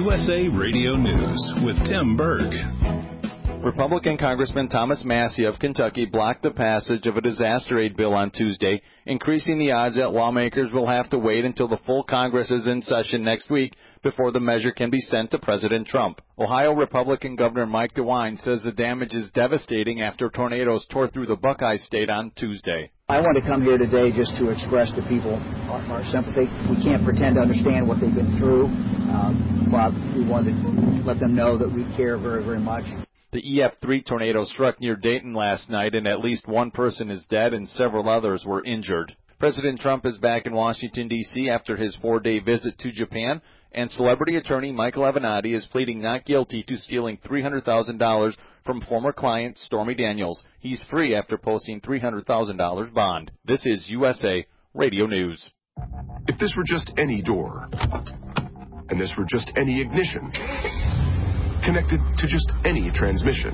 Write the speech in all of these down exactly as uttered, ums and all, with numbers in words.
U S A Radio News with Tim Berg. Republican Congressman Thomas Massie of Kentucky blocked the passage of a disaster aid bill on Tuesday, increasing the odds that lawmakers will have to wait until the full Congress is in session next week before the measure can be sent to President Trump. Ohio Republican Governor Mike DeWine says the damage is devastating after tornadoes tore through the Buckeye State on Tuesday. I want to come here today just to express to people our, our sympathy. We can't pretend to understand what they've been through, um, but we want to let them know that we care very, very much. The E F three tornado struck near Dayton last night, and at least one person is dead and several others were injured. President Trump is back in Washington, D C after his four-day visit to Japan, and celebrity attorney Michael Avenatti is pleading not guilty to stealing three hundred thousand dollars from former client Stormy Daniels. He's free after posting three hundred thousand dollars bond. This is U S A Radio News. If this were just any door, and this were just any ignition, connected to just any transmission,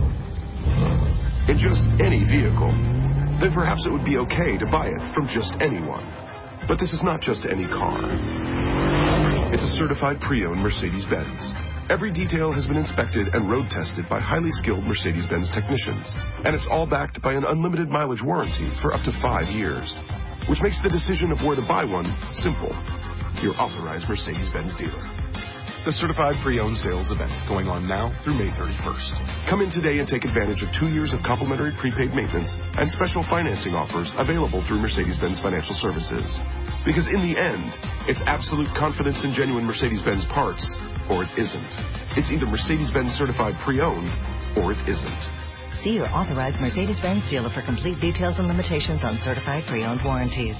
in just any vehicle, then perhaps it would be okay to buy it from just anyone. But this is not just any car. It's a certified pre-owned Mercedes-Benz. Every detail has been inspected and road tested by highly skilled Mercedes-Benz technicians, and it's all backed by an unlimited mileage warranty for up to five years, which makes the decision of where to buy one simple. Your authorized Mercedes-Benz dealer. The Certified Pre-Owned Sales event going on now through May thirty-first. Come in today and take advantage of two years of complimentary prepaid maintenance and special financing offers available through Mercedes-Benz Financial Services. Because in the end, it's absolute confidence in genuine Mercedes-Benz parts, or it isn't. It's either Mercedes-Benz Certified Pre-Owned, or it isn't. See your authorized Mercedes-Benz dealer for complete details and limitations on Certified Pre-Owned warranties.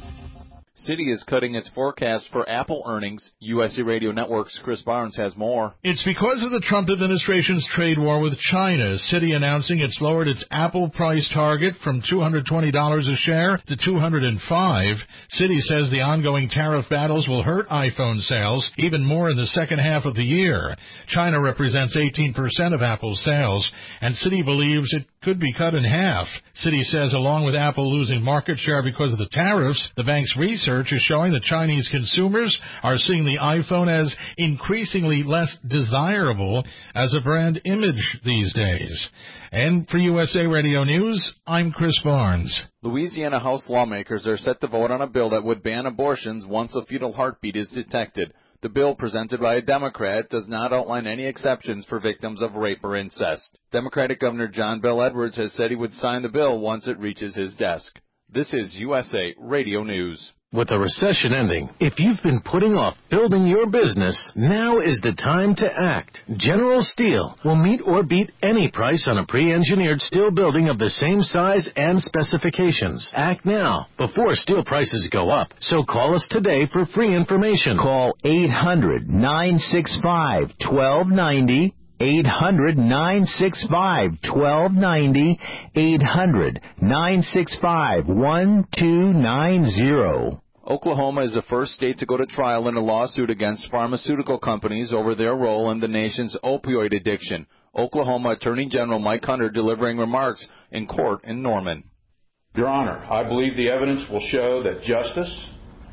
Citi is cutting its forecast for Apple earnings. U S A Radio Network's Chris Barnes has more. It's because of the Trump administration's trade war with China. Citi announcing it's lowered its Apple price target from two hundred twenty dollars a share to two hundred five dollars. Citi says the ongoing tariff battles will hurt iPhone sales even more in the second half of the year. China represents eighteen percent of Apple's sales, and Citi believes it could be cut in half. Citi says along with Apple losing market share because of the tariffs, the bank's research is showing that Chinese consumers are seeing the iPhone as increasingly less desirable as a brand image these days. And for U S A Radio News, I'm Chris Barnes. Louisiana House lawmakers are set to vote on a bill that would ban abortions once a fetal heartbeat is detected. The bill, presented by a Democrat, does not outline any exceptions for victims of rape or incest. Democratic Governor John Bel Edwards has said he would sign the bill once it reaches his desk. This is U S A Radio News. With a recession ending, if you've been putting off building your business, now is the time to act. General Steel will meet or beat any price on a pre-engineered steel building of the same size and specifications. Act now, before steel prices go up. So call us today for free information. Call eight hundred, nine six five, one two nine zero. eight hundred, nine six five, one two nine zero. eight hundred, nine six five, one two nine zero. Oklahoma is the first state to go to trial in a lawsuit against pharmaceutical companies over their role in the nation's opioid addiction. Oklahoma Attorney General Mike Hunter delivering remarks in court in Norman. Your Honor, I believe the evidence will show that justice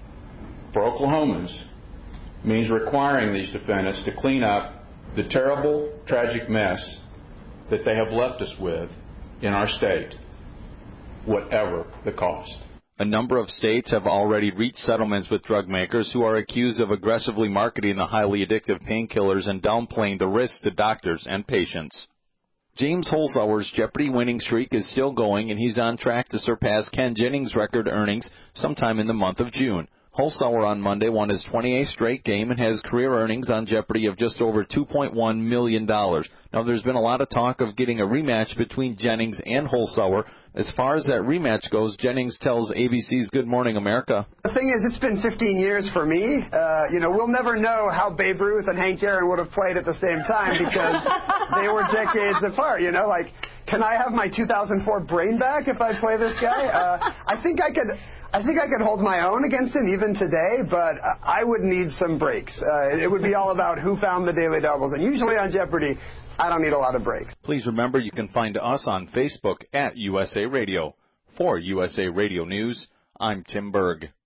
for Oklahomans means requiring these defendants to clean up the terrible, tragic mess that they have left us with in our state, whatever the cost. A number of states have already reached settlements with drug makers who are accused of aggressively marketing the highly addictive painkillers and downplaying the risks to doctors and patients. James Holzhauer's Jeopardy winning streak is still going, and he's on track to surpass Ken Jennings' record earnings sometime in the month of June. Holzhauer on Monday won his twenty-eighth straight game and has career earnings on Jeopardy of just over two point one million dollars. Now, there's been a lot of talk of getting a rematch between Jennings and Holzhauer. As far as that rematch goes, Jennings tells A B C's Good Morning America. The thing is, it's been fifteen years for me. Uh, you know, we'll never know how Babe Ruth and Hank Aaron would have played at the same time because they were decades apart, you know, like, can I have my two thousand four brain back if I play this guy? Uh, I think I could... I think I could hold my own against him even today, but I would need some breaks. Uh, it would be all about who found the daily doubles. And usually on Jeopardy, I don't need a lot of breaks. Please remember you can find us on Facebook at U S A Radio. For U S A Radio News, I'm Tim Berg.